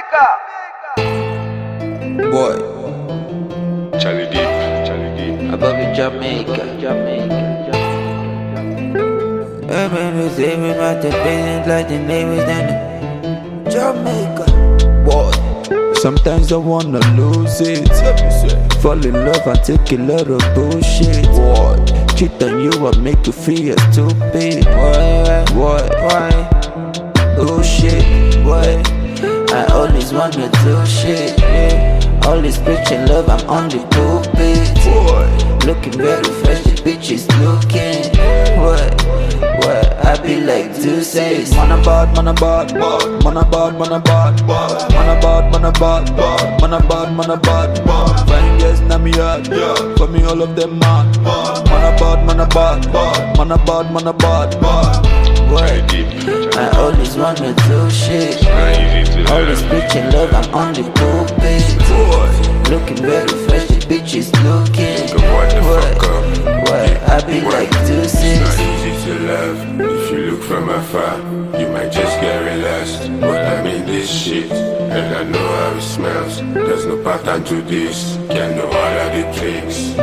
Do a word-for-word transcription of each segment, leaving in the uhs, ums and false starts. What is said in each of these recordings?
Boy, Charlie Deep, Charlie Deep. above in Jamaica, Jamaica, Jamaica. Urban was living about the business like the neighbors down in Jamaica. Boy, sometimes I wanna lose it. Fall in love and take a lot of bullshit. Boy, cheat on you and make you feel stupid. Why, why, why? Bullshit, boy. I always wanna do shit, yeah. Always preaching love, I'm on the pulpit. Looking very fresh, the bitch is looking. What, what, I be like Deuces. Man a bad, man a bad, bad. Man a bad, man a bad, bad. Man a bad, man a bad, bad. Man a bad, man a bad, bad. Fine girls na me yard, for me all of them mad. Man a bad, man a bad, bad. Man a bad, man a bad, bad. What? I always wanna do shit. Always preaching love, I'm on the pulpit. Looking very fresh, the bitch is looking. What the fuck up? What? I be like Deuces. It's not easy to love. If you look from afar, you might just get relaxed. But I'm in this shit, and I know how it smells. There's no pattern to this, can't know all of the tricks.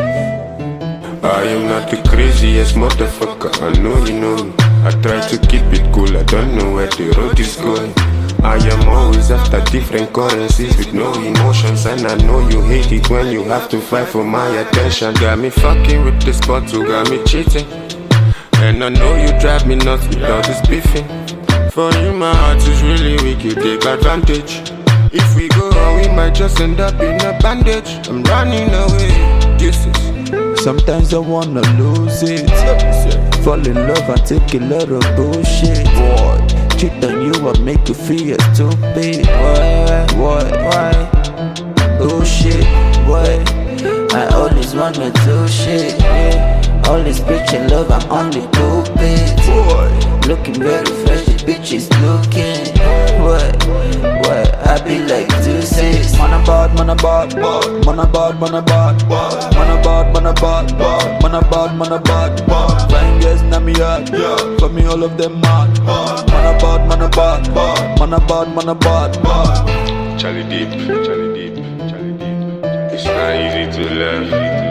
I am not the craziest motherfucker, I know you know me. I try to keep it cool, I don't know where the road is going. I am always after different currencies with no emotions. And I know you hate it when you have to fight for my attention. Got me fucking with this bottle, got me cheating. And I know you drive me nuts with all this beefing. For you my heart is really weak, you take advantage. If we go on we might just end up in a bandage. I'm running away, this is. Sometimes I wanna lose it. Fall in love and take a lot of bullshit. Boy, cheat on you and make you feel stupid. Why, why, why? Bullshit, boy. I always wanna do shit, yeah. Always preaching love, I'm on the pulpit. Looking very fresh, the bitch is looking. What, what? I be like Deuces. Man a bad, man a bad, bad. Man a bad, man a bad, bad. Man a bad, man a bad, bad. Man a bad, man a bad, bad. Fine girls na me yard, for me all of them mad. Man a bad, man a bad, bad. Man a bad, man a bad, bad. Charlie Deep, Charlie Deep, Charlie Deep. It's not easy to love.